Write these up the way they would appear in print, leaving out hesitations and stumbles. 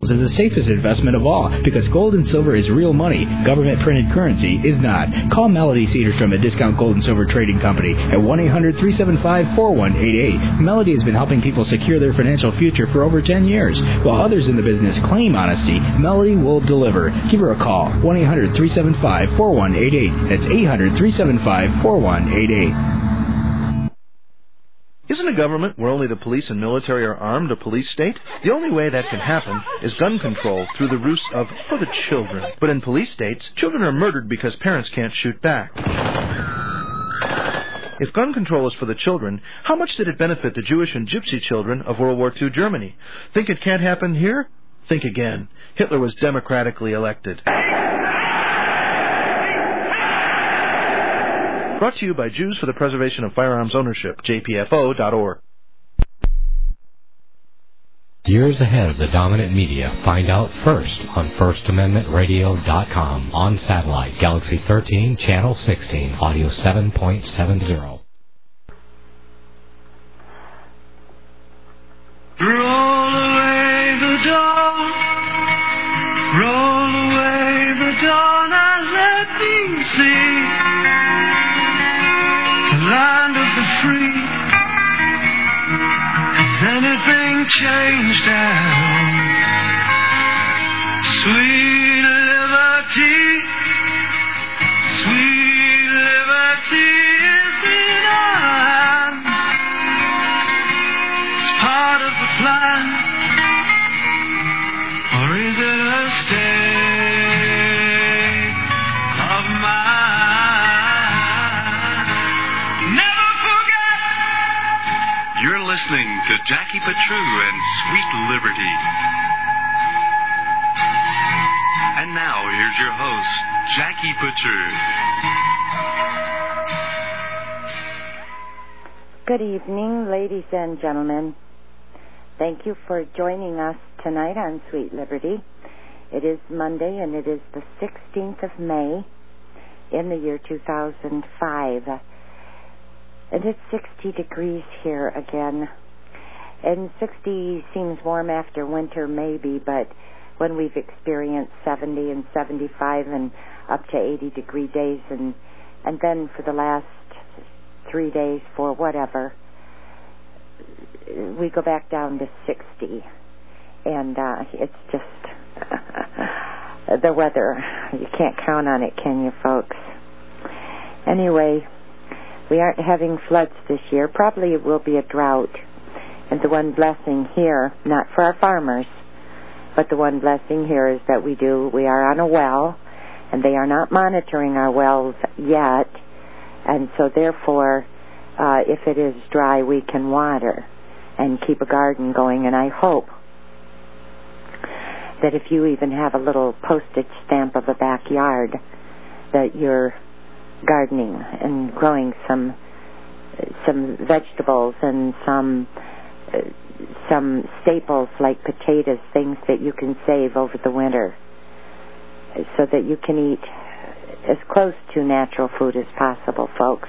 is the safest investment of all because gold and silver is real money. Government-printed currency is not. Call Melody Cedarstrom at Discount Gold and Silver Trading Company at 1-800-375-4188. Melody has been helping people secure their financial future for over 10 years. While others in the business claim honesty, Melody will deliver. Give her a call, 1-800-375-4188. That's 800-375-4188. Isn't a government where only the police and military are armed a police state? The only way that can happen is gun control through the ruse of for the children. But in police states, children are murdered because parents can't shoot back. If gun control is for the children, how much did it benefit the Jewish and Gypsy children of World War II Germany? Think it can't happen here? Think again. Hitler was democratically elected. Brought to you by Jews for the Preservation of Firearms Ownership, jpfo.org. Years ahead of the dominant media, find out first on FirstAmendmentRadio.com. On satellite, Galaxy 13, Channel 16, Audio 7.70. Roll away the dawn, roll away the dawn, and let me see land of the free. Has anything changed now? Sweet liberty is in our hands. It's part of the plan, or is it a state of mind? You're listening to Jackie Petru and Sweet Liberty. And now, here's your host, Jackie Petru. Good evening, ladies and gentlemen. Thank you for joining us tonight on Sweet Liberty. It is Monday, and it is the 16th of May in the year 2005. And it's 60 degrees here again. And 60 seems warm after winter, maybe, but when we've experienced 70 and 75 and up to 80-degree days, and then for the last 3 days, for whatever, we go back down to 60. And it's just the weather. You can't count on it, can you, folks? Anyway, we aren't having floods this year. Probably it will be a drought. And the one blessing here, not for our farmers, but the one blessing here is that we are on a well, and they are not monitoring our wells yet. And so therefore, if it is dry, we can water and keep a garden going. And I hope that if you even have a little postage stamp of a backyard, that you're gardening and growing some vegetables and some staples like potatoes, things that you can save over the winter so that you can eat as close to natural food as possible, folks.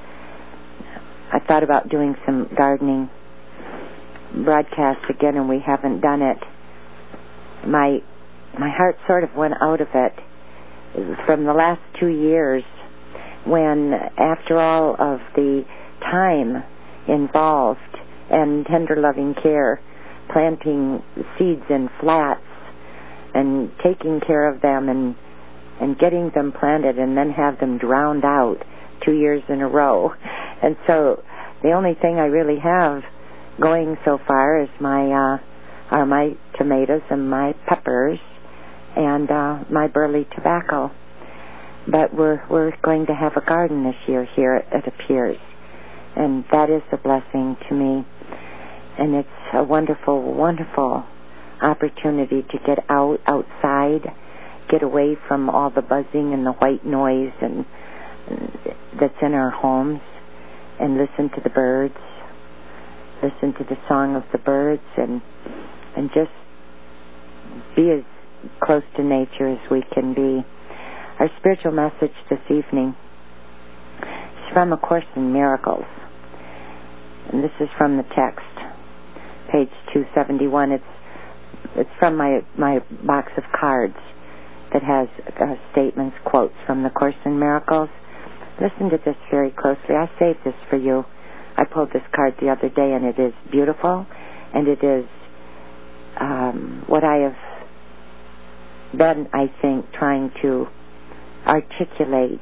I thought about doing some gardening broadcasts again, and we haven't done it. My heart sort of went out of it from the last 2 years, when after all of the time involved and tender loving care, planting seeds in flats and taking care of them and getting them planted and then have them drowned out 2 years in a row. And so the only thing I really have going so far is are my tomatoes and my peppers and my burley tobacco. But we're going to have a garden this year here, it appears. And that is a blessing to me. And it's a wonderful, wonderful opportunity to get outside, get away from all the buzzing and the white noise and that's in our homes, and listen to the birds, listen to the song of the birds, and just be as close to nature as we can be. Our spiritual message this evening is from A Course in Miracles. And this is from the text, page 271. It's It's from my box of cards that has statements, quotes from the Course in Miracles. Listen to this very closely. I saved this for you. I pulled this card the other day, and it is beautiful, and it is what I have been, I think, trying to articulate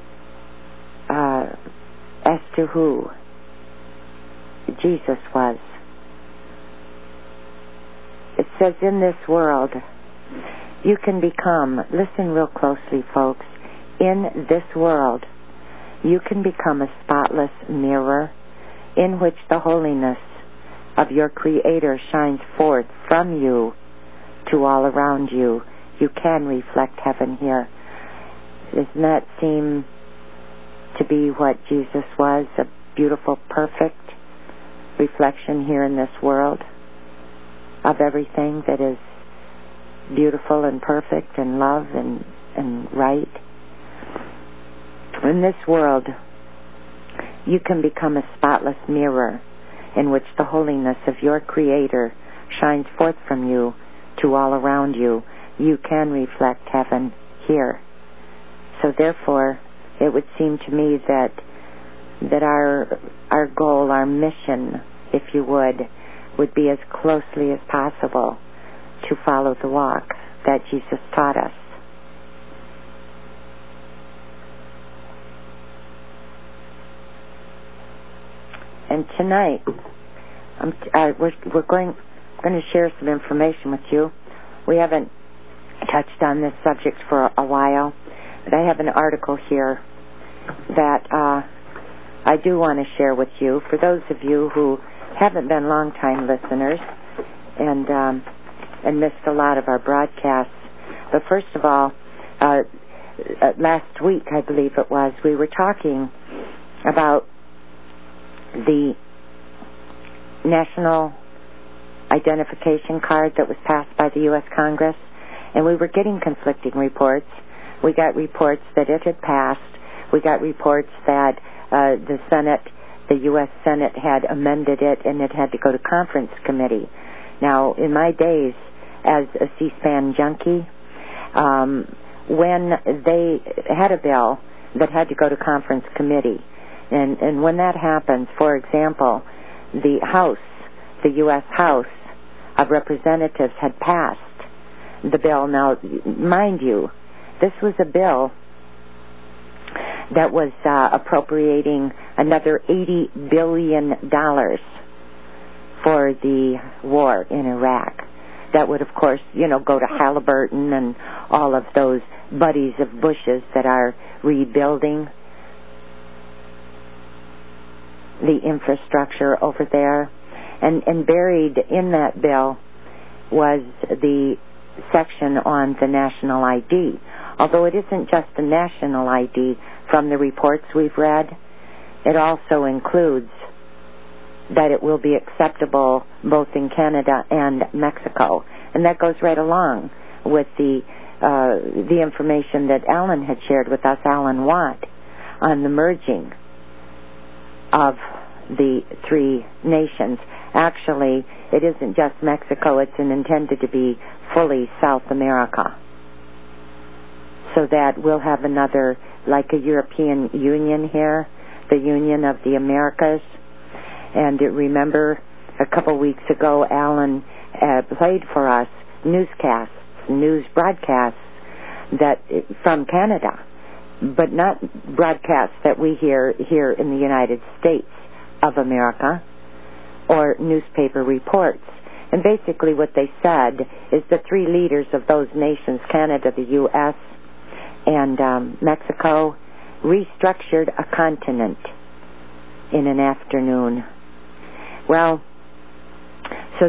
as to who Jesus was. It says, in this world, you can become, listen real closely, folks, in this world, you can become a spotless mirror in which the holiness of your Creator shines forth from you to all around you. You can reflect heaven here. Doesn't that seem to be what Jesus was? A beautiful, perfect reflection here in this world of everything that is beautiful and perfect and love and right. In this world, you can become a spotless mirror in which the holiness of your Creator shines forth from you to all around you. You can reflect heaven here. So therefore, it would seem to me that our goal, our mission, if you would be as closely as possible to follow the walk that Jesus taught us. And tonight, we're going to share some information with you. We haven't touched on this subject for a while, but I have an article here that I do want to share with you. For those of you who haven't been long-time listeners and missed a lot of our broadcasts, but first of all, last week, I believe it was, we were talking about the national identification card that was passed by the U.S. Congress, and we were getting conflicting reports. We got reports that it had passed. We got reports that the U.S. Senate had amended it and it had to go to conference committee. Now, in my days as a C-SPAN junkie, when they had a bill that had to go to conference committee, and when that happens, for example, the House, the U.S. House of Representatives had passed the bill. Now, mind you, this was a bill that was appropriating another $80 billion for the war in Iraq. That would, of course, go to Halliburton and all of those buddies of Bush's that are rebuilding the infrastructure over there. And buried in that bill was the section on the national ID. Although it isn't just a national ID from the reports we've read, it also includes that it will be acceptable both in Canada and Mexico. And that goes right along with the information that Alan had shared with us, Alan Watt, on the merging of the three nations. Actually, it isn't just Mexico, it's intended to be fully South America. So that we'll have another, like a European Union here, the Union of the Americas. And remember, a couple weeks ago, Alan played for us newscasts, news broadcasts that from Canada, but not broadcasts that we hear here in the United States of America, or newspaper reports. And basically what they said is the three leaders of those nations, Canada, the U.S., and Mexico, restructured a continent in an afternoon. Well, so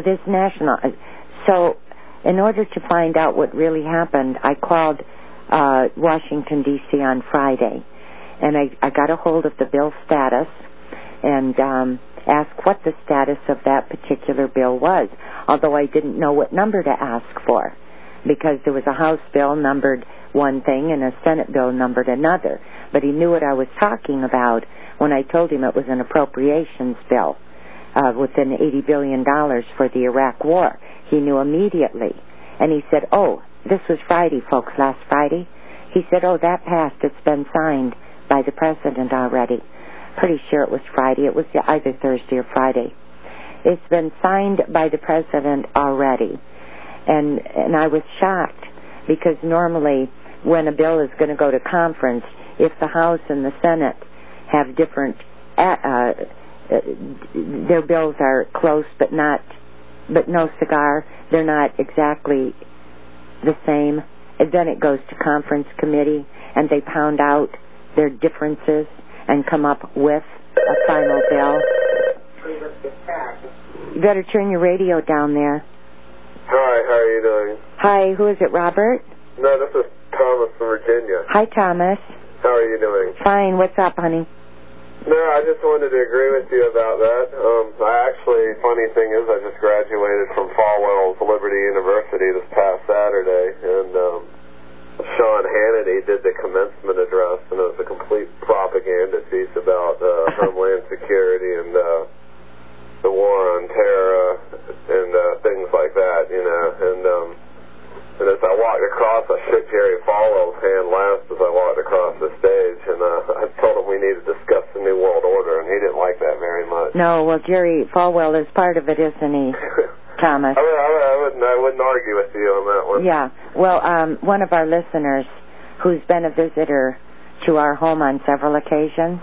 in order to find out what really happened, I called Washington, D.C. on Friday, and I got a hold of the bill status and asked what the status of that particular bill was, although I didn't know what number to ask for, because there was a House bill numbered one thing and a Senate bill numbered another. But he knew what I was talking about when I told him it was an appropriations bill within $80 billion for the Iraq War. He knew immediately. And he said, oh, this was Friday, folks, last Friday. He said, oh, that passed. It's been signed by the president already. Pretty sure it was Friday. It was either Thursday or Friday. It's been signed by the president already. And I was shocked because normally when a bill is going to go to conference, if the House and the Senate have different, their bills are close but no cigar, they're not exactly the same. And then it goes to conference committee and they pound out their differences and come up with a final bill. You better turn your radio down there. Hi, how are you doing? Hi, who is it, Robert? No, this is Thomas from Virginia. Hi, Thomas. How are you doing? Fine. What's up, honey? No, I just wanted to agree with you about that. Funny thing is, I just graduated from Falwell's Liberty University this past Saturday, and Sean Hannity did the commencement address, and it was a complete propaganda piece about Homeland Security and the war on terror and things like that, you know. And as I walked across, I shook Jerry Falwell's hand last as I walked across the stage, and I told him we needed to discuss the New World Order, and he didn't like that very much. No, well, Jerry Falwell is part of it, isn't he, Thomas? I wouldn't argue with you on that one. Yeah. Well, one of our listeners who's been a visitor to our home on several occasions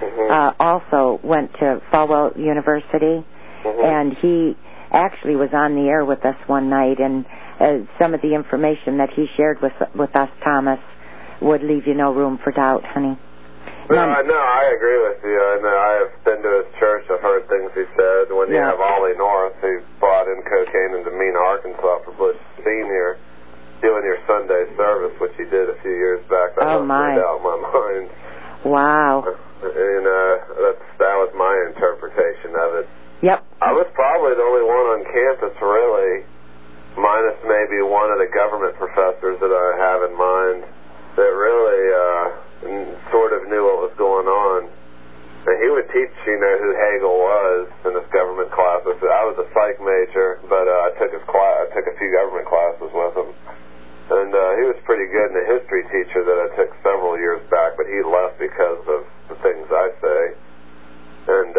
also went to Falwell University, and he actually was on the air with us one night, and some of the information that he shared with us, Thomas, would leave you no room for doubt, honey. No, I agree with you. I have been to his church. I've heard things he said. When you have Ollie North, who brought in cocaine into Mena, Arkansas for Bush Sr., doing your Sunday service, which he did a few years back, that must have out my mind. Wow. And that was my interpretation of it. Yep. I was probably the only one on campus, really, minus maybe one of the government professors that I have in mind, that really sort of knew what was going on. And he would teach, you know, who Hegel was in his government classes. I was a psych major, but I took his class. I took a few government classes with him. And he was pretty good, and a history teacher that I took several years back, but he left because of the things I say. And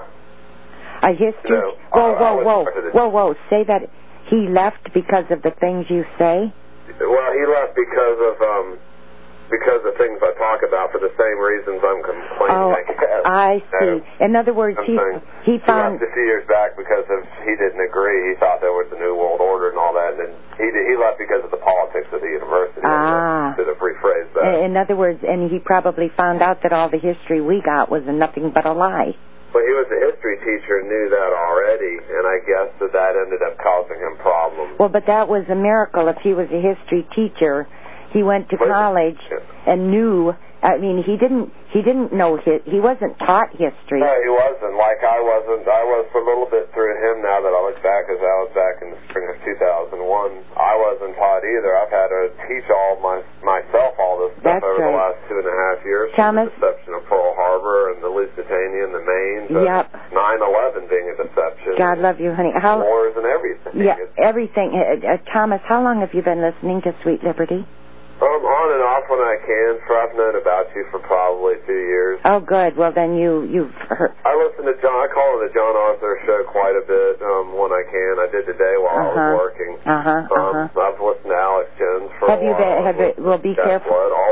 a history? Whoa. Say that he left because of the things you say? Well, he left because of things I talk about for the same reasons I'm complaining, I guess. I see. In other words, he found... He left a few years back because he didn't agree. He thought there was a New World Order and all that, and then he left because of the politics of the university. To rephrase that. In other words, and he probably found out that all the history we got was nothing but a lie. Well, he was a history teacher and knew that already, and I guess that ended up causing him problems. Well, but that was a miracle. If he was a history teacher, he went to college and knew. I mean, he didn't know he wasn't taught history. No, he wasn't. Like I wasn't. I was a little bit through him now that I look back, as I was back in the spring of 2001. I wasn't taught either. I've had to teach myself all this stuff over the last 2.5 years. Thomas, the deception of Pearl Harbor and the Lusitania and the Maine. 9/11 being a deception. God love you, honey. Wars and everything. Yeah, everything. Thomas, how long have you been listening to Sweet Liberty? On and off when I can. I've known about you for probably 2 years. Oh, good. Well, then you've heard. I listen to I call it the John Arthur Show quite a bit when I can. I did today while I was working. I've listened to Alex Jones for a while. Well, be careful.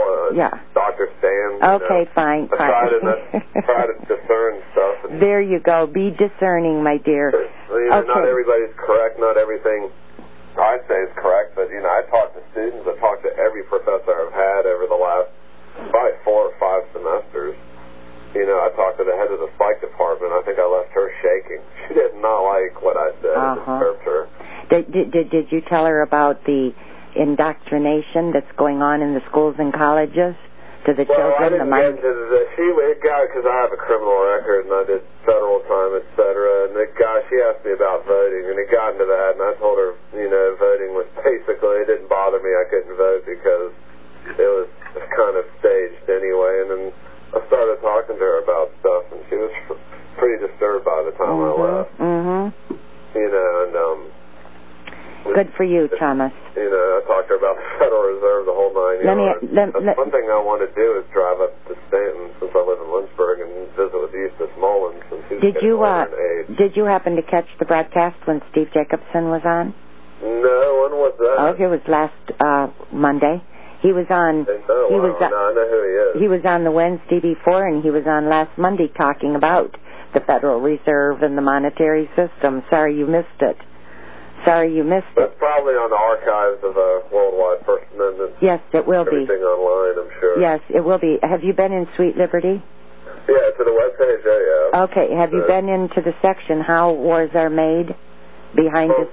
Dr. Stan. Okay, fine. Try to discern stuff. There you go. Be discerning, my dear. Not everybody's correct. Not everything I say is correct, but I talk to students. I talk to every professor I've had over the last probably 4 or 5 semesters. I talked to the head of the psych department. I think I left her shaking. She did not like what I said. It disturbed her. Did you tell her about the indoctrination that's going on in the schools and colleges to the children? I didn't get to because I have a criminal record and I did federal time, etc. And she asked me about voting, and it got into that, and I told her, voting was basically, it didn't bother me. I couldn't vote because it was kind of staged anyway. And then I started talking to her about stuff, and she was pretty disturbed by the time I left. for you, Thomas. You know, I talked to her about the Federal Reserve, the whole 9 yards. One thing I want to do is drive up to Stanton, since I live in Lynchburg, and visit with Eustace Mullins, since he's getting older in age. Did you happen to catch the broadcast when Steve Jacobson was on? No, when was that? Oh, it was last Monday. He was on. I know who he is. He was on the Wednesday before, and he was on last Monday talking about the Federal Reserve and the monetary system. Sorry you missed it. That's probably on the archives of Worldwide First Amendment. Yes, it will be. Everything online, I'm sure. Yes, it will be. Have you been in Sweet Liberty? Yeah, to the webpage, yeah. Okay, have you been into the section How Wars Are Made behind this?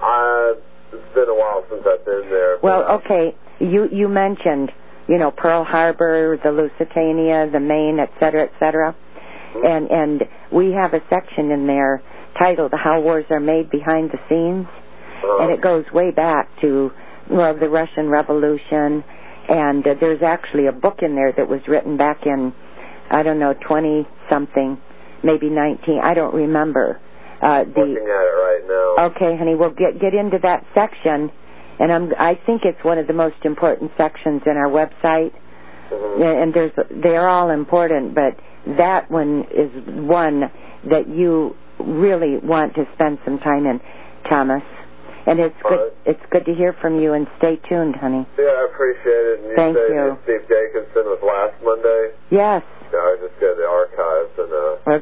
It's been a while since I've been there. Well, okay. You mentioned, you know, Pearl Harbor, the Lusitania, the Maine, et cetera, Mm-hmm. and we have a section in there titled How Wars Are Made Behind the Scenes, and it goes way back to, well, the Russian Revolution, and there's actually a book in there that was written back in, I don't know, 20-something, maybe 19, I don't remember. Looking at it right now. Okay, honey, we'll get into that section. And I think it's one of the most important sections in our website. Mm-hmm. And they're all important, but that one is one that you really want to spend some time in, Thomas. And it's good to hear from you, and stay tuned, honey. Yeah, I appreciate it. And Thank you. Steve Jacobson was last Monday? Yes. Yeah, I just go to the archives and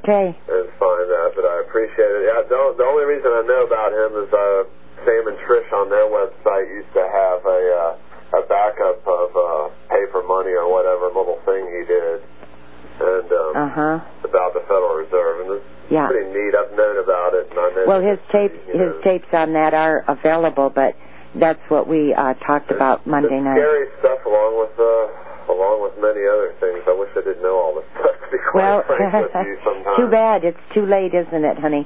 find that, but I appreciate it. Yeah, the only reason I know about him is Sam and Trish on their website used to have a backup of pay for money or whatever little thing he did, and about the Federal Reserve, and it's pretty neat. I've known about it, and I know. Well, his tapes on that are available, but that's what we talked about Monday night. Scary stuff, along with many other things. I wish I didn't know all this stuff. To be quite frank with you sometimes. Too bad. It's too late, isn't it, honey?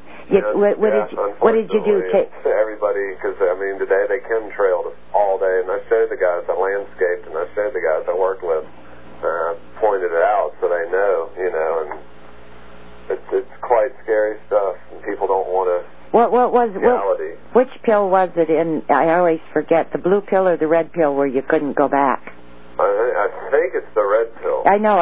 What did you do? Everybody, because I mean, today they chemtrailed us all day, and I showed the guys I landscaped, and I showed the guys I worked with, pointed it out so they know, you know, and it's quite scary stuff, and people don't want to. What was reality? Which pill was it in? I always forget, the blue pill or the red pill where you couldn't go back. I think it's the red pill. I know.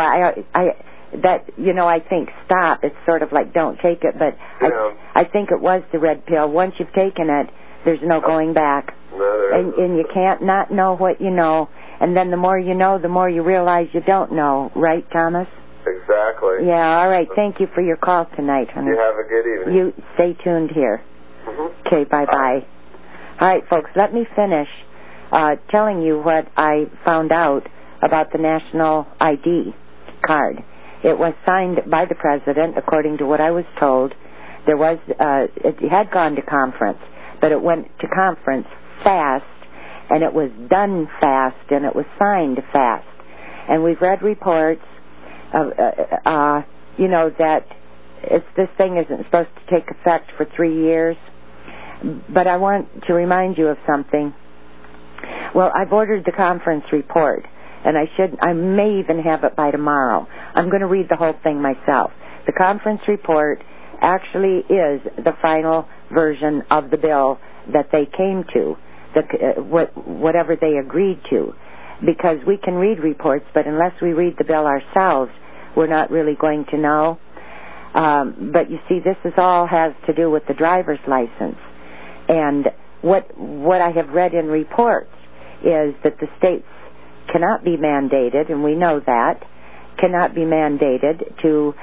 I think stop. It's sort of like don't take it, but I think it was the red pill. Once you've taken it, there's no going back. No, and you can't not know what you know, and then the more you know, the more you realize you don't know. Right, Thomas? Exactly. Yeah, all right. Thank you for your call tonight, honey. You have a good evening. You stay tuned here. Mm-hmm. Okay, bye-bye. All right, folks, let me finish telling you what I found out about the national ID card. It was signed by the president, according to what I was told. There was it had gone to conference, but it went to conference fast, and it was done fast, and it was signed fast. And we've read reports of, that this thing isn't supposed to take effect for 3 years. But I want to remind you of something. Well, I've ordered the conference report, and I may even have it by tomorrow. I'm going to read the whole thing myself. The conference report actually is the final version of the bill that they came to, whatever they agreed to, because we can read reports, but unless we read the bill ourselves, we're not really going to know. But you see, this all has to do with the driver's license. And what I have read in reports is that the states cannot be mandated, and we know that, cannot be mandated to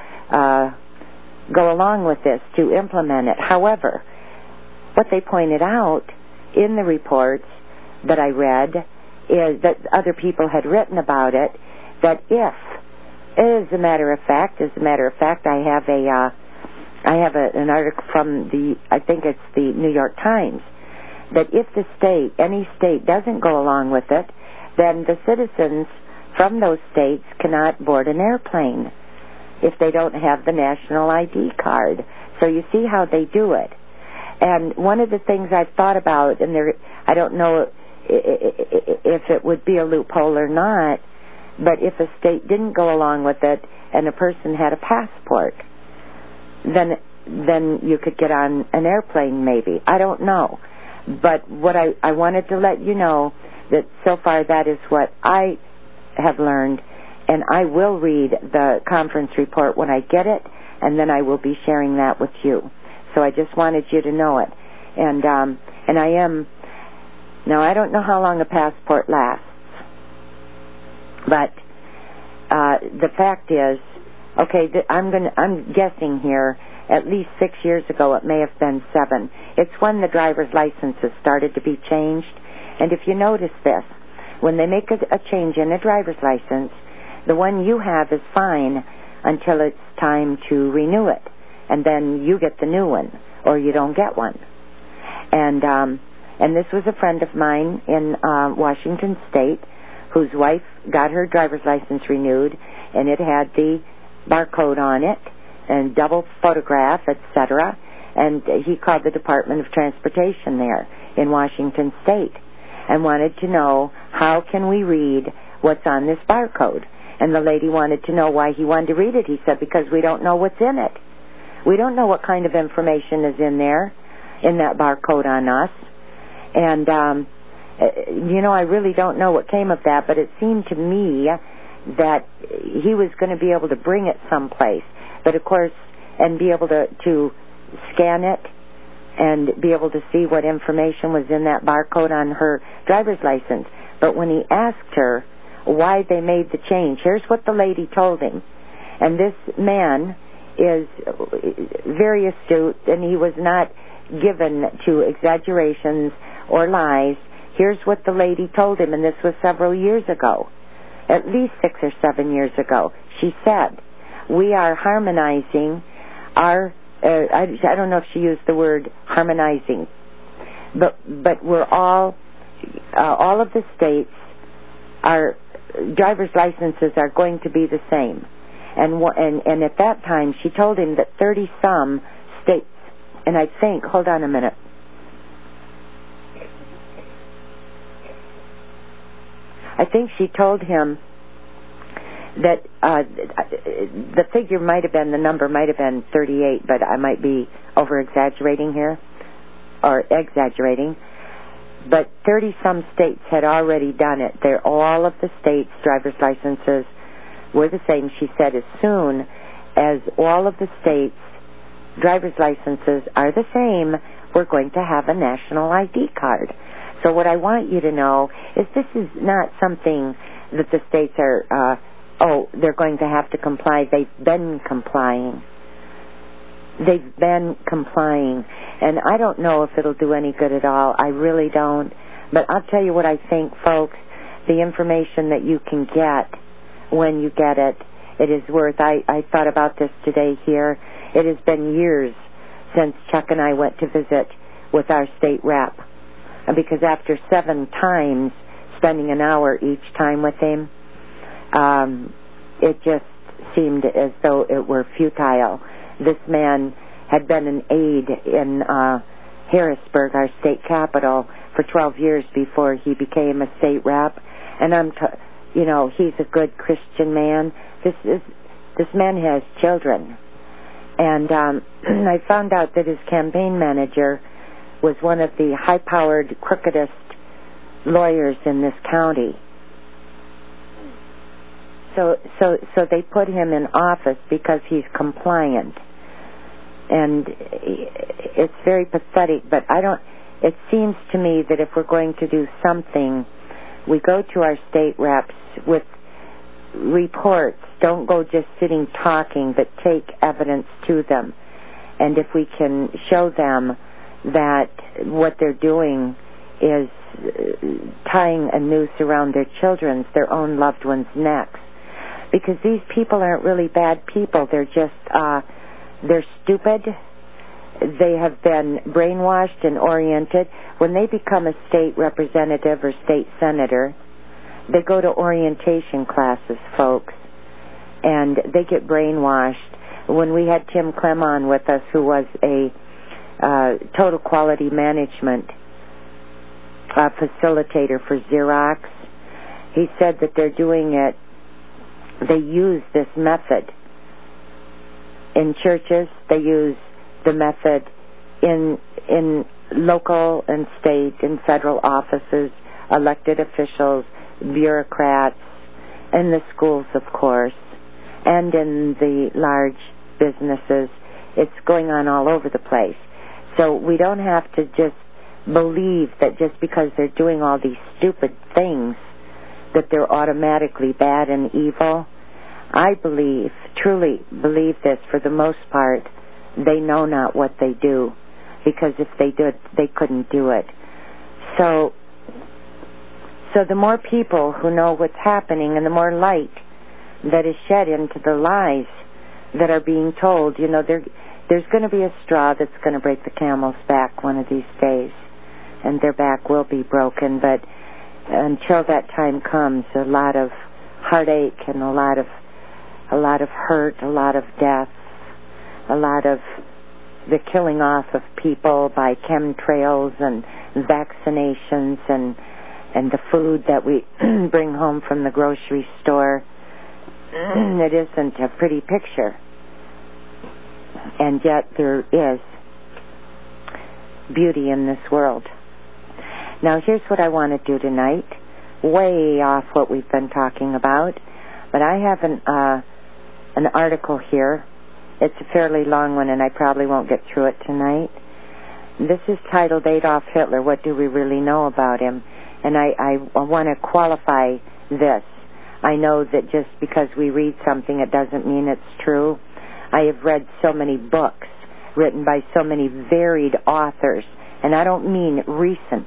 go along with this, to implement it. However, what they pointed out in the reports that I read is that other people had written about it, that if, as a matter of fact, I have an article from I think it's the New York Times, that if any state doesn't go along with it, then the citizens from those states cannot board an airplane if they don't have the national ID card. So you see how they do it. And one of the things I've thought about, and I don't know if it would be a loophole or not, but if a state didn't go along with it and a person had a passport, then you could get on an airplane maybe. I don't know. But what I wanted to let you know that so far that is what I have learned, and I will read the conference report when I get it, and then I will be sharing that with you. So I just wanted you to know it. And I am, now I don't know how long a passport lasts, but the fact is, okay, I'm guessing here, at least 6 years ago, it may have been 7. It's when the driver's licenses started to be changed. And if you notice this, when they make a change in a driver's license, the one you have is fine until it's time to renew it. And then you get the new one, or you don't get one. And this was a friend of mine in Washington State whose wife got her driver's license renewed, and it had the barcode on it and double photograph, etc. And he called the Department of Transportation there in Washington State and wanted to know, how can we read what's on this barcode? And the lady wanted to know why he wanted to read it. He said, because we don't know what's in it. We don't know what kind of information is in there, in that barcode on us. And, I really don't know what came of that, but it seemed to me that he was going to be able to bring it someplace. But, of course, and be able to scan it and be able to see what information was in that barcode on her driver's license. But when he asked her why they made the change, here's what the lady told him. And this man is very astute, and he was not given to exaggerations or lies. Here's what the lady told him, and this was several years ago, at least 6 or 7 years ago. She said, we are harmonizing our, I don't know if she used the word harmonizing, but we're all of the states, our driver's licenses are going to be the same. And at that time, she told him that 30-some states, and I think, hold on a minute. I think she told him that the figure might have been, the number might have been 38, but I might be over-exaggerating here, or exaggerating. But 30-some states had already done it. All of the states' driver's licenses were the same. She said as soon as all of the states' driver's licenses are the same, we're going to have a national ID card. So what I want you to know is this is not something that the states are, they're going to have to comply. They've been complying. They've been complying. And I don't know if it'll do any good at all. I really don't. But I'll tell you what I think, folks. The information that you can get when you get it, it is worth. I thought about this today here. It has been years since Chuck and I went to visit with our state rep. Because after 7 times, spending an hour each time with him, it just seemed as though it were futile. This man had been an aide in Harrisburg, our state capital, for 12 years before he became a state rep. And he's a good Christian man. This man has children. And I found out that his campaign manager was one of the high-powered, crookedest lawyers in this county. So they put him in office because he's compliant. And it's very pathetic, but it seems to me that if we're going to do something, we go to our state reps with reports. Don't go just sitting talking, but take evidence to them. And if we can show them that what they're doing is tying a noose around their children's, their own loved ones' necks. Because these people aren't really bad people. They're just, they're stupid. They have been brainwashed and oriented. When they become a state representative or state senator, they go to orientation classes, folks, and they get brainwashed. When we had Tim Clem on with us, who was a total quality management facilitator for Xerox, he said that they're doing it, they use this method in churches, they use the method in local and state and federal offices, elected officials, bureaucrats, in the schools, of course, and in the large businesses. It's going on all over the place. So we don't have to just believe that just because they're doing all these stupid things that they're automatically bad and evil. I truly believe this, for the most part, they know not what they do, because if they did, they couldn't do it. So the more people who know what's happening and the more light that is shed into the lies that are being told, there's going to be a straw that's going to break the camel's back one of these days, and their back will be broken. But until that time comes, a lot of heartache and a lot of hurt, a lot of death, a lot of the killing off of people by chemtrails and vaccinations and the food that we bring home from the grocery store. It isn't a pretty picture. And yet there is beauty in this world. Now here's what I want to do tonight, way off what we've been talking about, but I have an article here. It's a fairly long one, and I probably won't get through it tonight. This is titled Adolf Hitler, What Do We Really Know About Him? And I want to qualify this. I know that just because we read something, it doesn't mean it's true. I have read so many books written by so many varied authors, and I don't mean recent.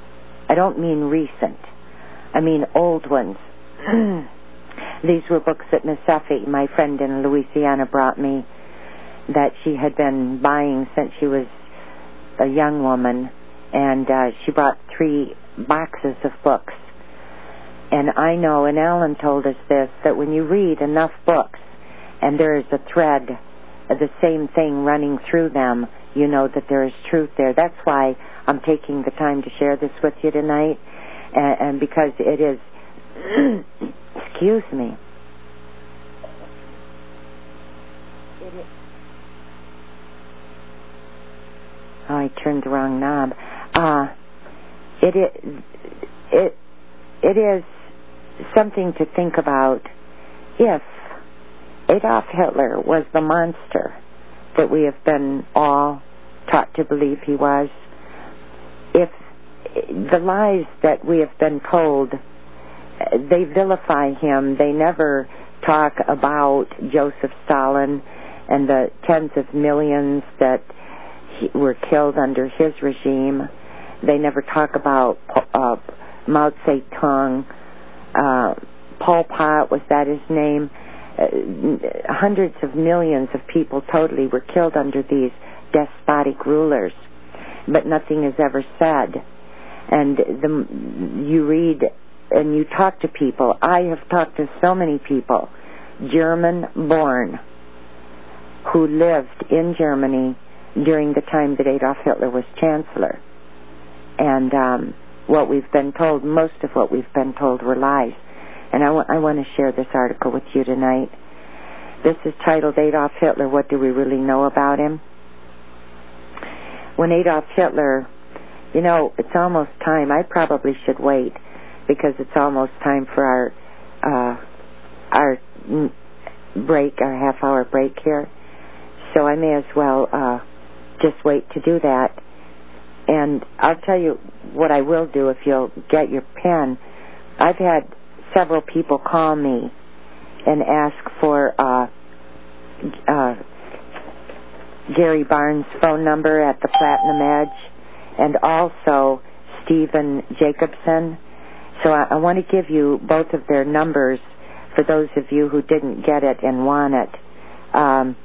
I mean old ones. These were books that Miss Effie, my friend in Louisiana, brought me, that she had been buying since she was a young woman, and she brought 3 boxes of books. And I know, and Alan told us this, that when you read enough books and there is a thread of the same thing running through them, you know that there is truth there. That's why I'm taking the time to share this with you tonight, and because it is, excuse me, oh, I turned the wrong knob. It is something to think about. If Adolf Hitler was the monster that we have been all taught to believe he was, if the lies that we have been told, they vilify him, they never talk about Joseph Stalin and the tens of millions that were killed under his regime. They never talk about Mao Zedong, Pol Pot, was that his name? Hundreds of millions of people totally were killed under these despotic rulers, but nothing is ever said. And you read and you talk to people. I have talked to so many people, German-born, who lived in Germany during the time that Adolf Hitler was chancellor. And what we've been told, most of what we've been told were lies. And I want to share this article with you tonight. This is titled Adolf Hitler, What Do We Really Know About Him? When Adolf Hitler, it's almost time. I probably should wait because it's almost time for our break, our half-hour break here. So I may as well just wait to do that. And I'll tell you what I will do if you'll get your pen. I've had several people call me and ask for Gary Barnes' phone number at the Platinum Edge, and also Stephen Jacobson. So I want to give you both of their numbers for those of you who didn't get it and want it.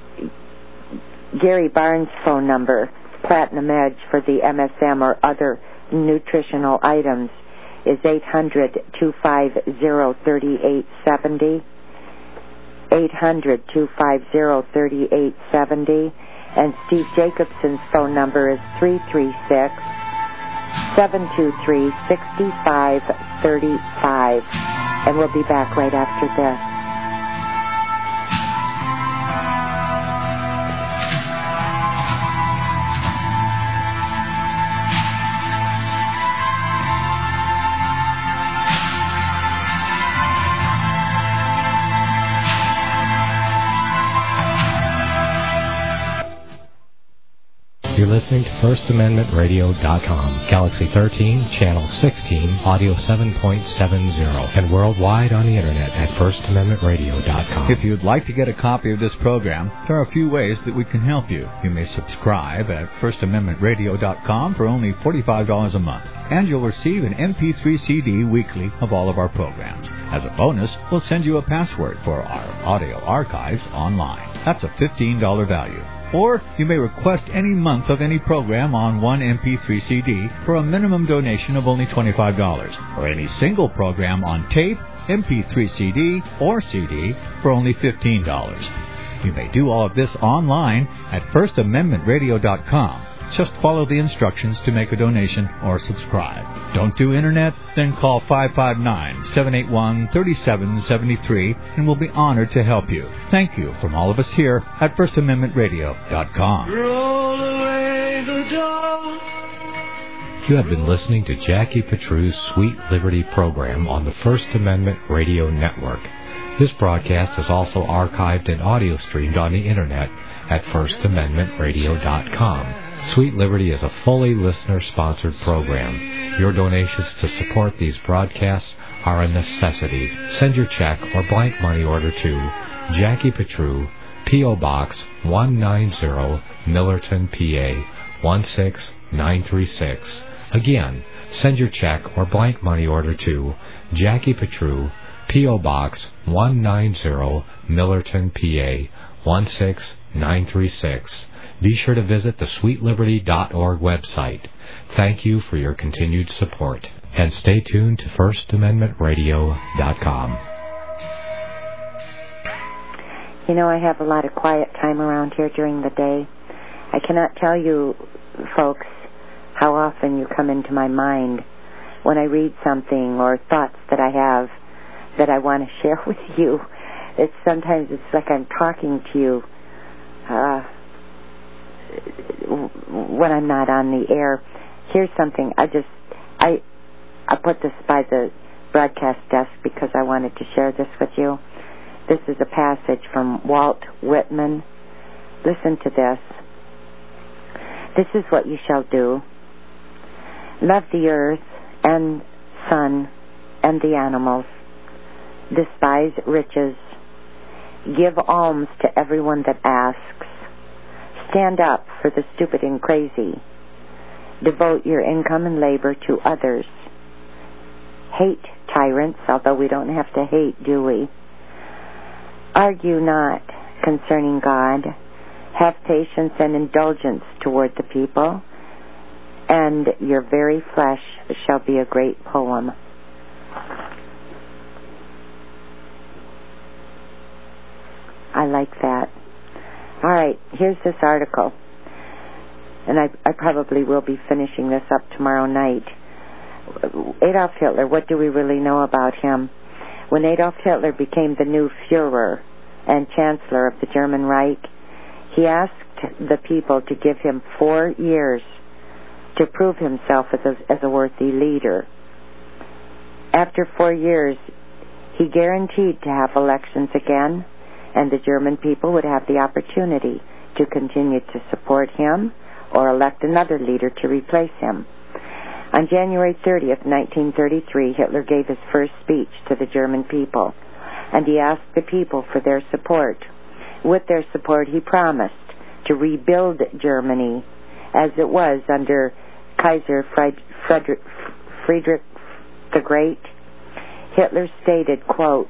Gary Barnes' phone number, Platinum Edge, for the MSM or other nutritional items, is 800-250-3870, 800-250-3870, and Steve Jacobson's phone number is 336-723-6535. And we'll be back right after this. You're listening to FirstAmendmentRadio.com, Galaxy 13, Channel 16, Audio 7.70, and worldwide on the Internet at FirstAmendmentRadio.com. If you'd like to get a copy of this program, there are a few ways that we can help you. You may subscribe at FirstAmendmentRadio.com for only $45 a month, and you'll receive an MP3 CD weekly of all of our programs. As a bonus, we'll send you a password for our audio archives online. That's a $15 value. Or you may request any month of any program on one MP3 CD for a minimum donation of only $25, or any single program on tape, MP3 CD, or CD for only $15. You may do all of this online at FirstAmendmentRadio.com. Just follow the instructions to make a donation or subscribe. Don't do Internet? Then call 559-781-3773 and we'll be honored to help you. Thank you from all of us here at FirstAmendmentRadio.com. Roll away the door. You have been listening to Jackie Petru's Sweet Liberty program on the First Amendment Radio Network. This broadcast is also archived and audio streamed on the Internet at FirstAmendmentRadio.com. Sweet Liberty is a fully listener-sponsored program. Your donations to support these broadcasts are a necessity. Send your check or blank money order to Jackie Petru, P.O. Box 190, Millerton, PA 16936. Again, send your check or blank money order to Jackie Petru, P.O. Box 190, Millerton, PA 16936. Be sure to visit the SweetLiberty.org website. Thank you for your continued support. And stay tuned to FirstAmendmentRadio.com. You know, I have a lot of quiet time around here during the day. I cannot tell you, folks, how often you come into my mind when I read something or thoughts that I have that I want to share with you. Sometimes it's like I'm talking to you when I'm not on the air. Here's something. I put this by the broadcast desk because I wanted to share this with you. This is a passage from Walt Whitman. Listen to this. This is what you shall do. Love the earth and sun and the animals. Despise riches. Give alms to everyone that asks. Stand up for the stupid and crazy. Devote your income and labor to others. Hate tyrants, although we don't have to hate, do we? Argue not concerning God. Have patience and indulgence toward the people, and your very flesh shall be a great poem. I like that. All right, here's this article, and I probably will be finishing this up tomorrow night. Adolf Hitler, what do we really know about him? When Adolf Hitler became the new Führer and Chancellor of the German Reich, he asked the people to give him 4 years to prove himself as a worthy leader. After 4 years, he guaranteed to have elections again, and the German people would have the opportunity to continue to support him or elect another leader to replace him. On January 30th, 1933, Hitler gave his first speech to the German people, and he asked the people for their support. With their support, he promised to rebuild Germany as it was under Kaiser Friedrich the Great. Hitler stated, quote,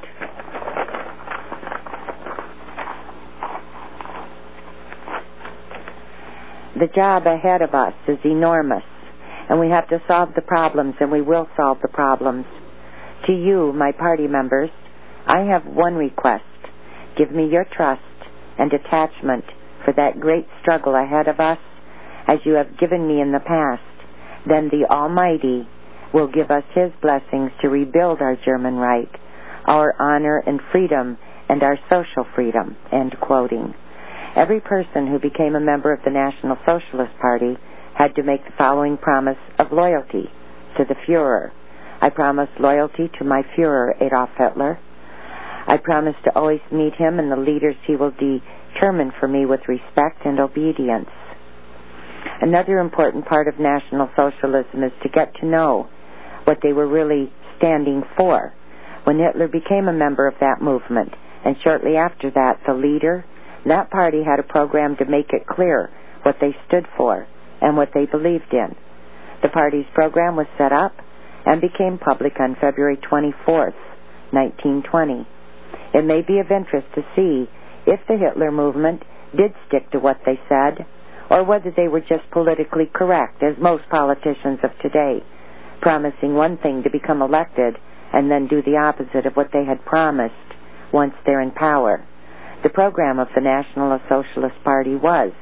"The job ahead of us is enormous, and we have to solve the problems, and we will solve the problems. To you, my party members, I have one request. Give me your trust and attachment for that great struggle ahead of us, as you have given me in the past. Then the Almighty will give us His blessings to rebuild our German Reich, our honor and freedom, and our social freedom." End quoting. Every person who became a member of the National Socialist Party had to make the following promise of loyalty to the Führer. I promise loyalty to my Führer, Adolf Hitler. I promise to always meet him and the leaders he will determine for me with respect and obedience. Another important part of National Socialism is to get to know what they were really standing for. When Hitler became a member of that movement, and shortly after that, the leader, that party had a program to make it clear what they stood for and what they believed in. The party's program was set up and became public on February 24th, 1920. It may be of interest to see if the Hitler movement did stick to what they said, or whether they were just politically correct, as most politicians of today, promising one thing to become elected and then do the opposite of what they had promised once they're in power. The program of the National Socialist Party was: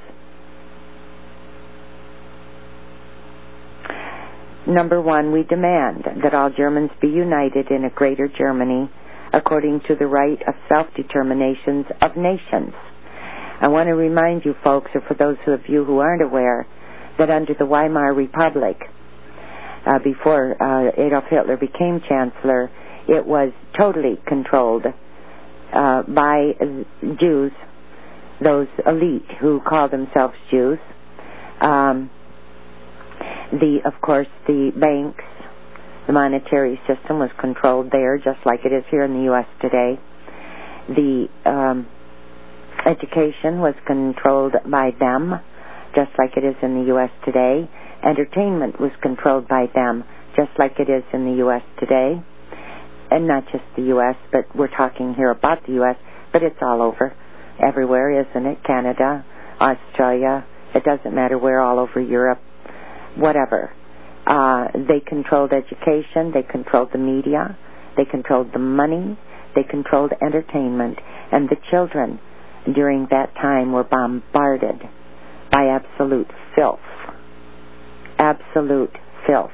Number 1, we demand that all Germans be united in a greater Germany according to the right of self-determinations of nations. I want to remind you folks, or for those of you who aren't aware, that under the Weimar Republic, before Adolf Hitler became Chancellor, it was totally controlled by Jews, those elite who call themselves Jews. Of course, the banks, the monetary system was controlled there, just like it is here in the U.S. today. The education was controlled by them, just like it is in the U.S. today. Entertainment was controlled by them, just like it is in the U.S. today. And not just the U.S., but we're talking here about the U.S., but it's all over, everywhere, isn't it? Canada, Australia, it doesn't matter where, all over Europe, whatever. They controlled education, they controlled the media, they controlled the money, they controlled entertainment, and the children during that time were bombarded by absolute filth. Absolute filth.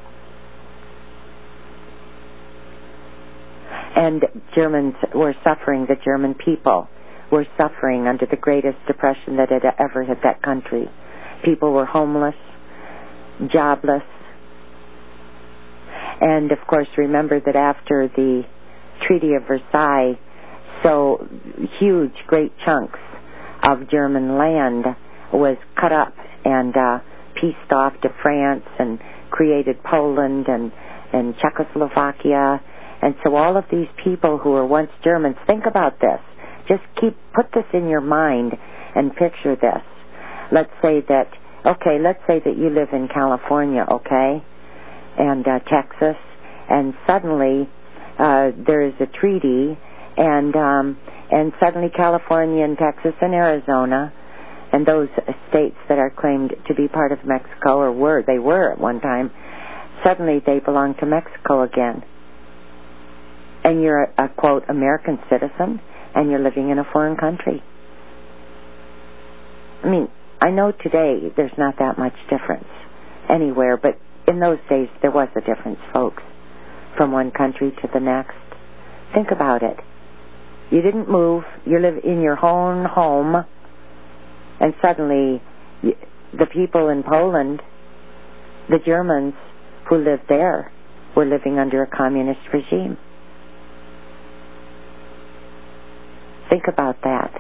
And Germans were suffering, the German people were suffering under the greatest depression that had ever hit that country. People were homeless, jobless. And, of course, remember that after the Treaty of Versailles, so huge, great chunks of German land was cut up and pieced off to France and created Poland and Czechoslovakia. And so all of these people who were once Germans, think about this. Just put this in your mind and picture this. Let's say that you live in California, okay, and Texas, and suddenly there is a treaty, and suddenly California and Texas and Arizona, and those states that are claimed to be part of Mexico, or were at one time, suddenly they belong to Mexico again. And you're a, quote, American citizen, and you're living in a foreign country. I mean, I know today there's not that much difference anywhere, but in those days there was a difference, folks, from one country to the next. Think about it. You didn't move, you live in your own home, and suddenly the people in Poland, the Germans who lived there, were living under a communist regime. Think about that.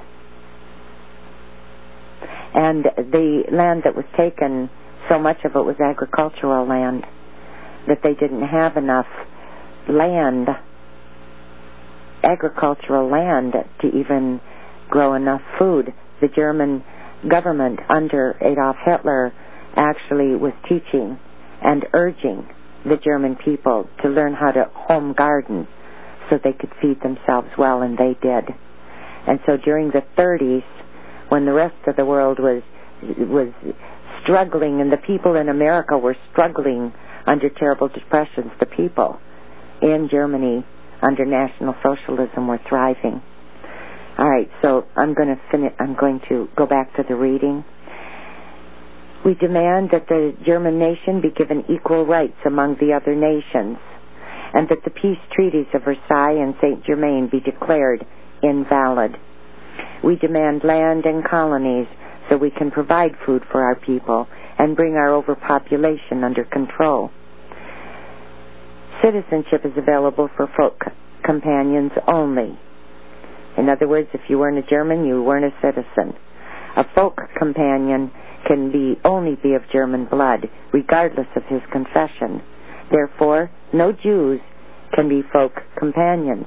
And the land that was taken, so much of it was agricultural land, that they didn't have enough land, agricultural land, to even grow enough food. The German government under Adolf Hitler actually was teaching and urging the German people to learn how to home garden so they could feed themselves well, and they did. And so during the 30s, when the rest of the world was struggling, and the people in America were struggling under terrible depressions, the people in Germany under National Socialism were thriving. All right, so I'm going to go back to the reading. We demand that the German nation be given equal rights among the other nations, and that the peace treaties of Versailles and Saint-Germain be declared invalid. We demand land and colonies so we can provide food for our people and bring our overpopulation under control. Citizenship is available for folk companions only. In other words, if you weren't a German, you weren't a citizen. A folk companion can only be of German blood, regardless of his confession. Therefore, no Jews can be folk companions.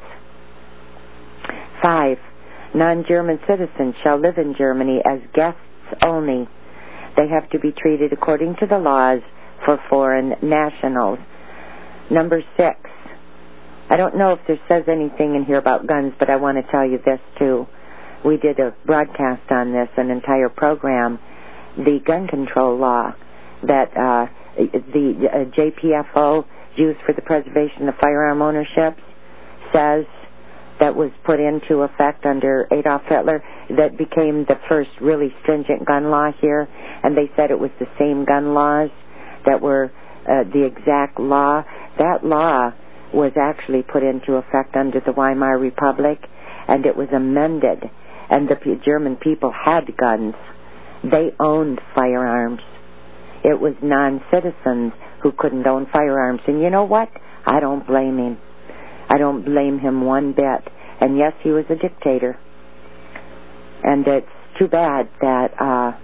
5. Non-German citizens shall live in Germany as guests only. They have to be treated according to the laws for foreign nationals. Number 6. I don't know if there says anything in here about guns, but I want to tell you this too. We did a broadcast on this, an entire program, the gun control law that the JPFO, Jews for the Preservation of Firearm Ownership, says that was put into effect under Adolf Hitler, that became the first really stringent gun law here, and they said it was the same gun laws that were the exact law. That law was actually put into effect under the Weimar Republic, and it was amended, and the German people had guns. They owned firearms. It was non-citizens who couldn't own firearms. And you know what? I don't blame him. I don't blame him one bit. And yes, he was a dictator. And it's too bad that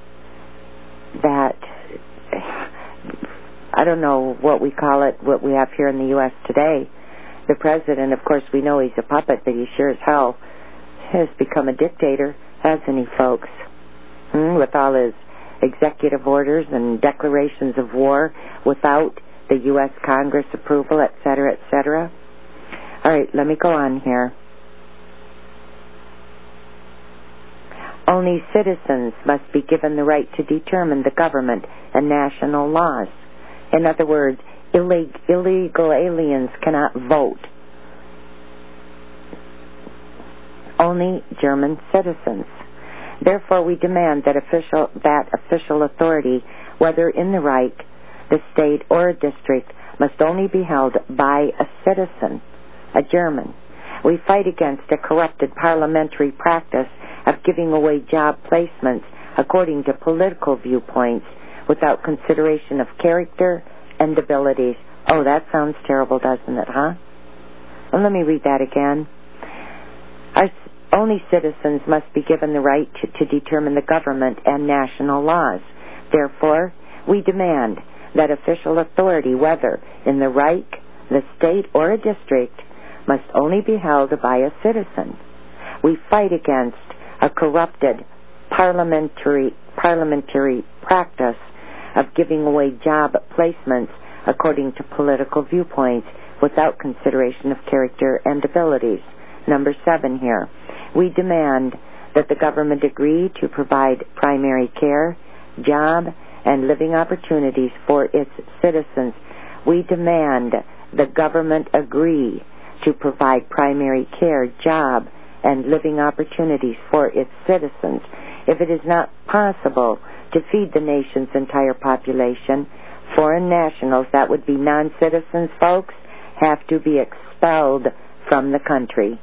I don't know what we call it, what we have here in the U.S. today. The president, of course, we know he's a puppet, but he sure as hell has become a dictator, hasn't he, folks? With all his executive orders and declarations of war without the U.S. Congress approval, etc., etc. All right, let me go on here. Only citizens must be given the right to determine the government and national laws. In other words, illegal aliens cannot vote. Only German citizens. Therefore, we demand that official authority, whether in the Reich, the state, or a district, must only be held by a citizen, a German. We fight against a corrupted parliamentary practice of giving away job placements according to political viewpoints without consideration of character and abilities. Oh, that sounds terrible, doesn't it, huh? Well, let me read that again. Only citizens must be given the right to determine the government and national laws. Therefore, we demand that official authority, whether in the Reich, the state, or a district, must only be held by a citizen. We fight against a corrupted parliamentary practice of giving away job placements according to political viewpoints without consideration of character and abilities. Number 7 here. We demand that the government agree to provide primary care, job, and living opportunities for its citizens. We demand the government agree to provide primary care, job, and living opportunities for its citizens. If it is not possible to feed the nation's entire population, foreign nationals, that would be non-citizens, folks, have to be expelled from the country.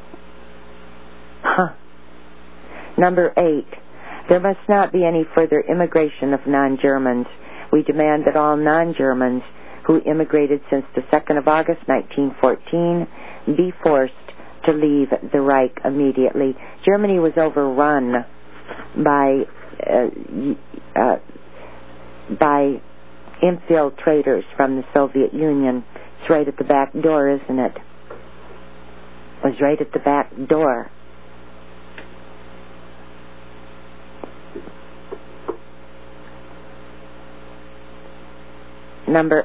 Number 8, there must not be any further immigration of non-Germans. We demand that all non-Germans who immigrated since the 2nd of August 1914 be forced to leave the Reich immediately. Germany was overrun by infiltrators from the Soviet Union. It's right at the back door, isn't it? It was right at the back door. Number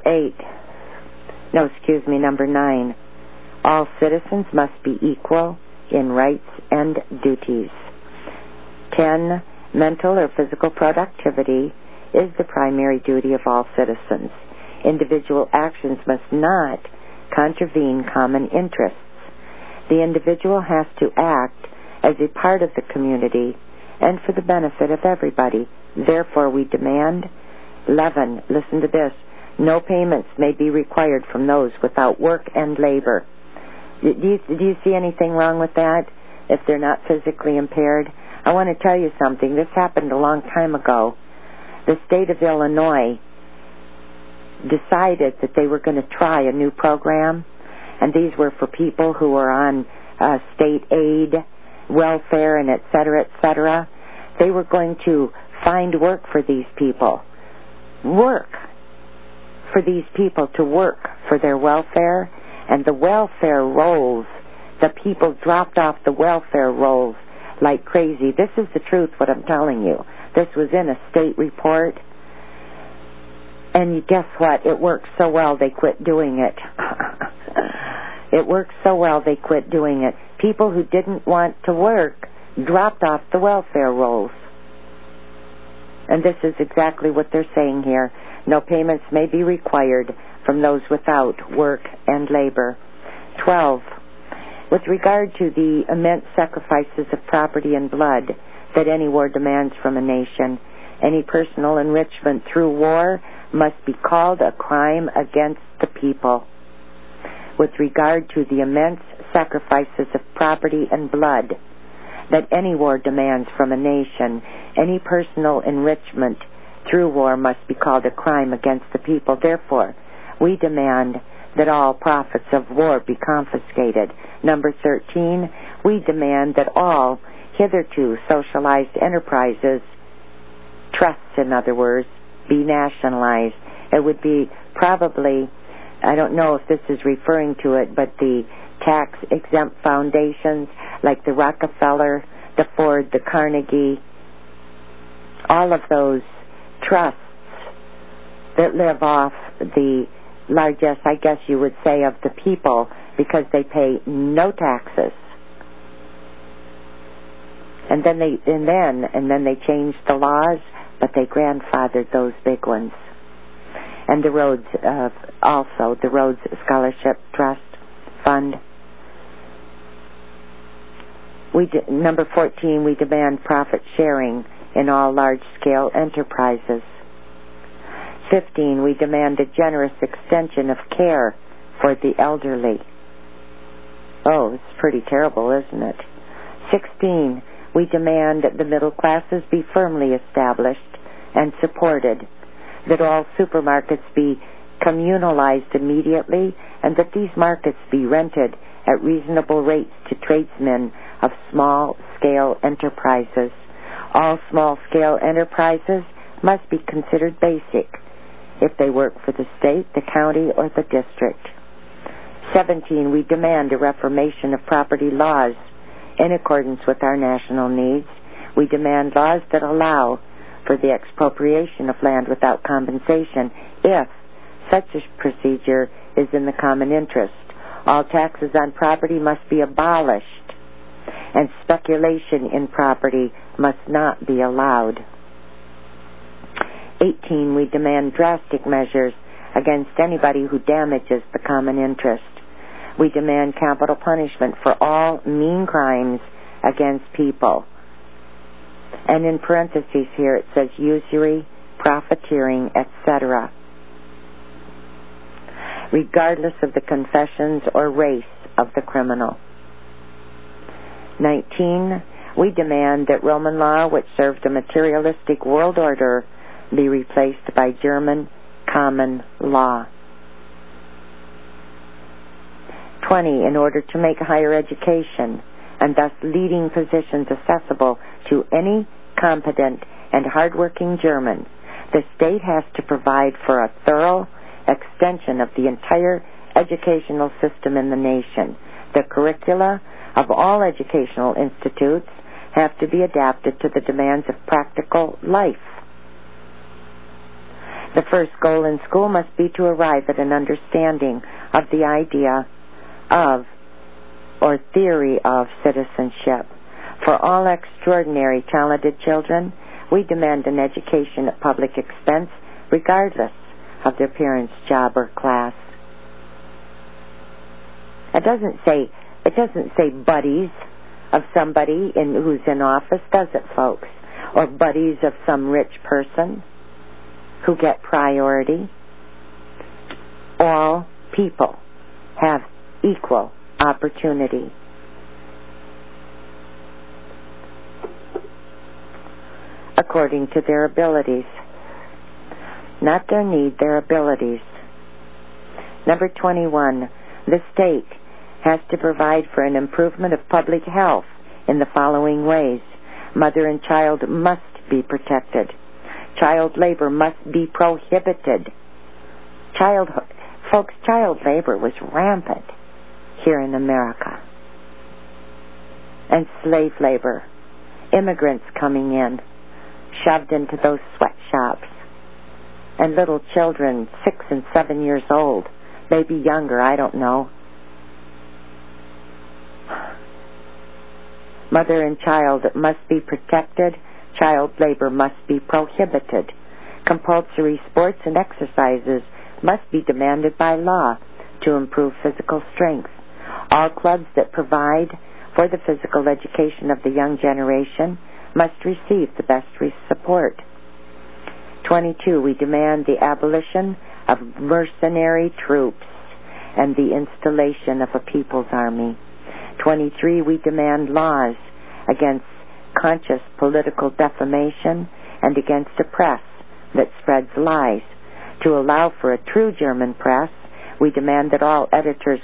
9. All citizens must be equal in rights and duties. 10. Mental or physical productivity is the primary duty of all citizens. Individual actions must not contravene common interests. The individual has to act as a part of the community and for the benefit of everybody. Therefore, we demand 11. Listen to this. No payments may be required from those without work and labor. Do you see anything wrong with that if they're not physically impaired? I want to tell you something. This happened a long time ago. The state of Illinois decided that they were going to try a new program, and these were for people who were on state aid, welfare, and et cetera, et cetera. They were going to find work for these people. Work for these people to work for their welfare, and the welfare rolls. The people dropped off the welfare rolls like crazy. This is the truth, what I'm telling you. This was in a state report. And guess what? It worked so well they quit doing it. It worked so well they quit doing it. People who didn't want to work dropped off the welfare rolls. And this is exactly what they're saying here. No payments may be required from those without work and labor. 12. With regard to the immense sacrifices of property and blood that any war demands from a nation, any personal enrichment through war must be called a crime against the people. With regard to the immense sacrifices of property and blood that any war demands from a nation, any personal enrichment through war must be called a crime against the people. Therefore, we demand that all profits of war be confiscated. Number 13, we demand that all hitherto socialized enterprises, trusts in other words, be nationalized. It would be probably, I don't know if this is referring to it, but the tax-exempt foundations like the Rockefeller, the Ford, the Carnegie, all of those trusts that live off the largesse, I guess you would say, of the people because they pay no taxes. And then they changed the laws, but they grandfathered those big ones. And the Rhodes, also the Rhodes Scholarship Trust Fund. Number 14, we demand profit sharing in all large-scale enterprises. 15, we demand a generous extension of care for the elderly. Oh, it's pretty terrible, isn't it? 16, we demand that the middle classes be firmly established and supported, that all supermarkets be communalized immediately, and that these markets be rented at reasonable rates to tradesmen of small-scale enterprises. All small-scale enterprises must be considered basic if they work for the state, the county, or the district. 17, we demand a reformation of property laws in accordance with our national needs. We demand laws that allow for the expropriation of land without compensation if such a procedure is in the common interest. All taxes on property must be abolished, and speculation in property must not be allowed. 18, we demand drastic measures against anybody who damages the common interest. We demand capital punishment for all mean crimes against people. And in parentheses here it says usury, profiteering, etc., regardless of the confessions or race of the criminal. 19, we demand that Roman law, which served a materialistic world order, be replaced by German common law. 20, in order to make higher education and thus leading positions accessible to any competent and hardworking German, the state has to provide for a thorough extension of the entire educational system in the nation. The curricula of all educational institutes have to be adapted to the demands of practical life. The first goal in school must be to arrive at an understanding of the idea of or theory of citizenship. For all extraordinary talented children, we demand an education at public expense regardless of their parents' job or class. It doesn't say buddies of somebody who's in office, does it, folks? Or buddies of some rich person who get priority. All people have equal opportunity. According to their abilities. Not their need, their abilities. Number 21, the state has to provide for an improvement of public health in the following ways. Mother and child must be protected. Child labor must be prohibited. Child labor was rampant here in America. And slave labor, immigrants coming in, shoved into those sweatshops, and little children 6 and 7 years old, maybe younger, I don't know. Mother and child must be protected. Child labor must be prohibited. Compulsory sports and exercises must be demanded by law to improve physical strength. All clubs that provide for the physical education of the young generation must receive the best support. 22, we demand the abolition of mercenary troops and the installation of a people's army. 23, we demand laws against conscious political defamation and against a press that spreads lies. To allow for a true German press, we demand that all editors,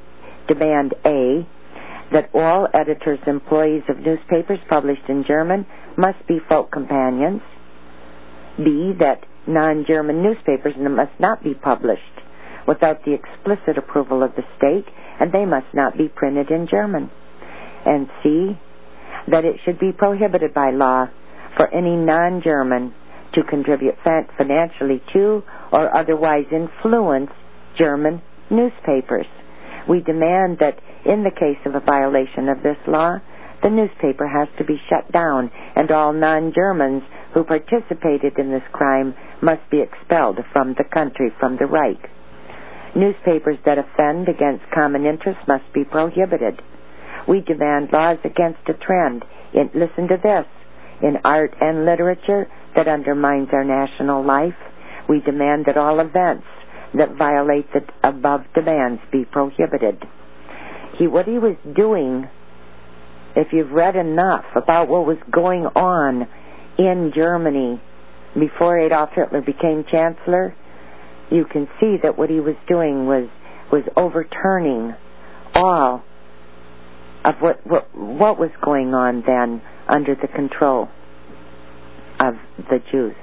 that all editors, employees of newspapers published in German must be folk companions. B, that non-German newspapers must not be published without the explicit approval of the state, and they must not be printed in German. And C, that it should be prohibited by law for any non-German to contribute financially to or otherwise influence German newspapers. We demand that in the case of a violation of this law, the newspaper has to be shut down, and all non-Germans who participated in this crime must be expelled from the country, from the Reich. Newspapers that offend against common interests must be prohibited. We demand laws against a trend, listen to this, in art and literature that undermines our national life. We demand that all events that violate the above demands be prohibited. What he was doing, if you've read enough about what was going on in Germany before Adolf Hitler became Chancellor, you can see that what he was doing was overturning all of what was going on then under the control of the Jews.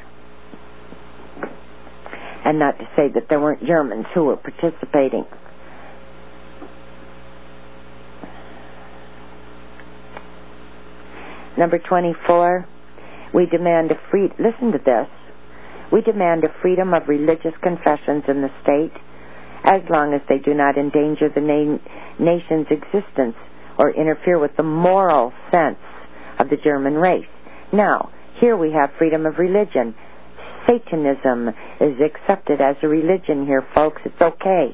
And not to say that there weren't Germans who were participating. Number 24, we demand listen to this, we demand a freedom of religious confessions in the state as long as they do not endanger the nation's existence or interfere with the moral sense of the German race. Now, here we have freedom of religion. Satanism is accepted as a religion here, folks. It's okay.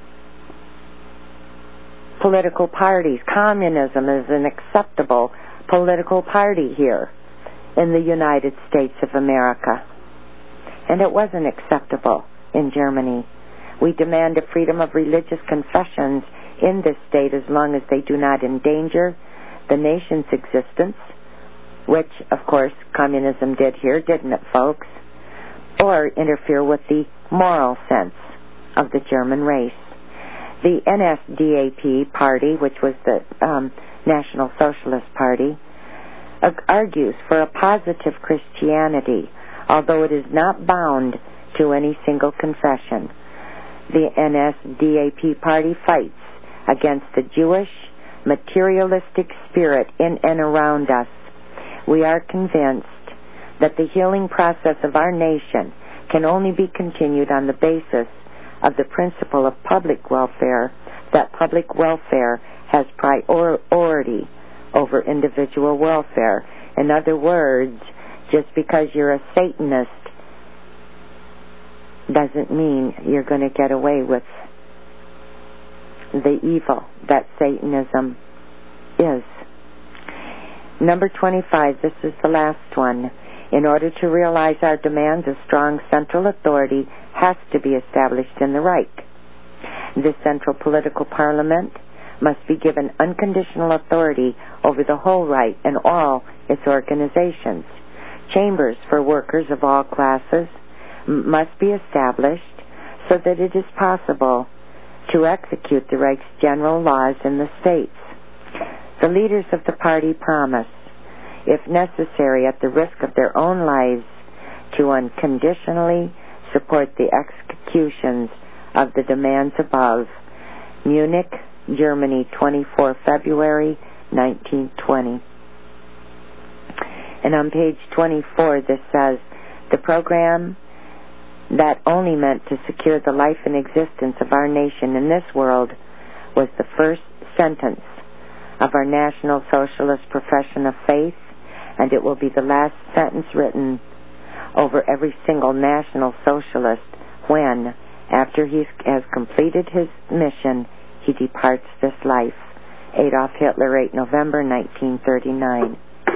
Political parties. Communism is an acceptable political party here in the United States of America. And it wasn't acceptable in Germany. We demand a freedom of religious confessions in this state as long as they do not endanger the nation's existence, which, of course, communism did here, didn't it, folks? Or interfere with the moral sense of the German race. The NSDAP party, which was the National Socialist Party, argues for a positive Christianity, although it is not bound to any single confession. The NSDAP party fights against the Jewish materialistic spirit in and around us. We are convinced that the healing process of our nation can only be continued on the basis of the principle of public welfare, that public welfare has priority over individual welfare. In other words, just because you're a Satanist doesn't mean you're going to get away with the evil that Satanism is. Number 25, this is the last one. In order to realize our demands, a strong central authority has to be established in the Reich. This central political parliament must be given unconditional authority over the whole Reich and all its organizations. Chambers for workers of all classes must be established so that it is possible to execute the Reich's general laws in the states. The leaders of the party promise, if necessary at the risk of their own lives, to unconditionally support the executions of the demands above. Munich, Germany, 24 February 1920. And on page 24, this says, the program that only meant to secure the life and existence of our nation in this world was the first sentence of our National Socialist profession of faith, and it will be the last sentence written over every single National Socialist when, after he has completed his mission, he departs this life. Adolf Hitler, 8 November 1939.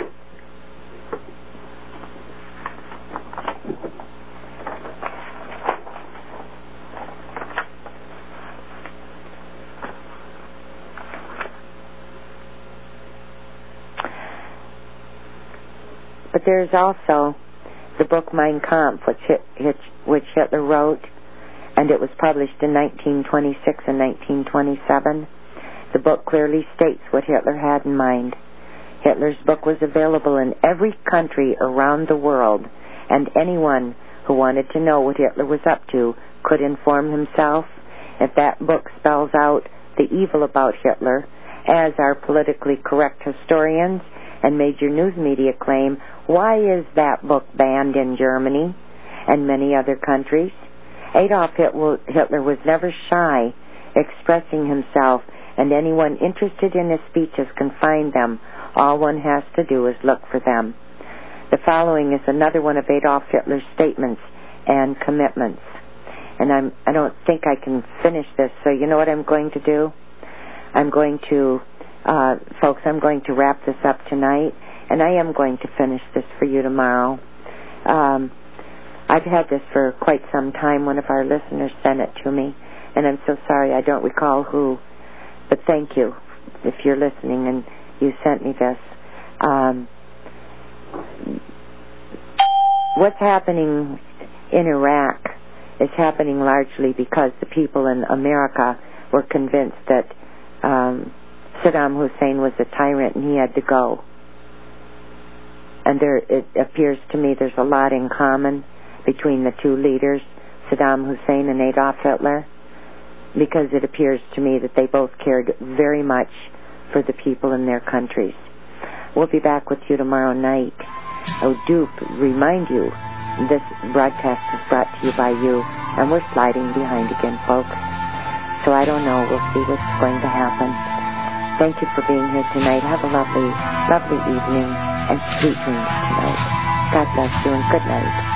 But there's also the book Mein Kampf, which Hitler wrote, and it was published in 1926 and 1927. The book clearly states what Hitler had in mind. Hitler's book was available in every country around the world, and anyone who wanted to know what Hitler was up to could inform himself. If that book spells out the evil about Hitler, as our politically correct historians and major news media claim, why is that book banned in Germany and many other countries? Adolf Hitler was never shy expressing himself, and anyone interested in his speeches can find them. All one has to do is look for them. The following is another one of Adolf Hitler's statements and commitments. And I don't think I can finish this, so you know what I'm going to do? I'm going to wrap this up tonight, and I am going to finish this for you tomorrow. I've had this for quite some time. One of our listeners sent it to me, and I'm so sorry I don't recall who, but thank you if you're listening and you sent me this. What's happening in Iraq is happening largely because the people in America were convinced that Saddam Hussein was a tyrant and he had to go. And it appears to me there's a lot in common between the two leaders, Saddam Hussein and Adolf Hitler, because it appears to me that they both cared very much for the people in their countries. We'll be back with you tomorrow night. I do remind you, this broadcast is brought to you by you, and we're sliding behind again, folks. So I don't know. We'll see what's going to happen. Thank you for being here tonight. Have a lovely, lovely evening and sweet dreams tonight. God bless you and good night.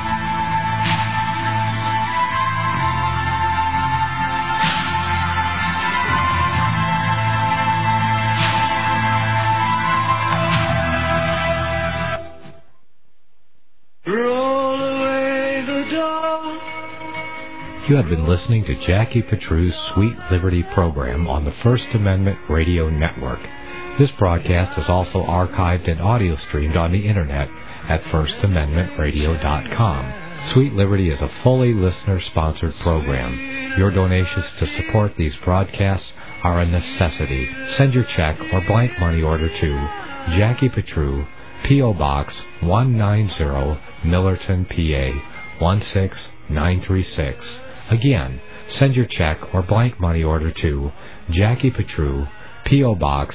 You have been listening to Jackie Petru's Sweet Liberty program on the First Amendment Radio Network. This broadcast is also archived and audio streamed on the Internet at firstamendmentradio.com. Sweet Liberty is a fully listener-sponsored program. Your donations to support these broadcasts are a necessity. Send your check or blank money order to Jackie Petru, P.O. Box 190, Millerton, PA 16936. Again, send your check or blank money order to Jackie Petru, P.O. Box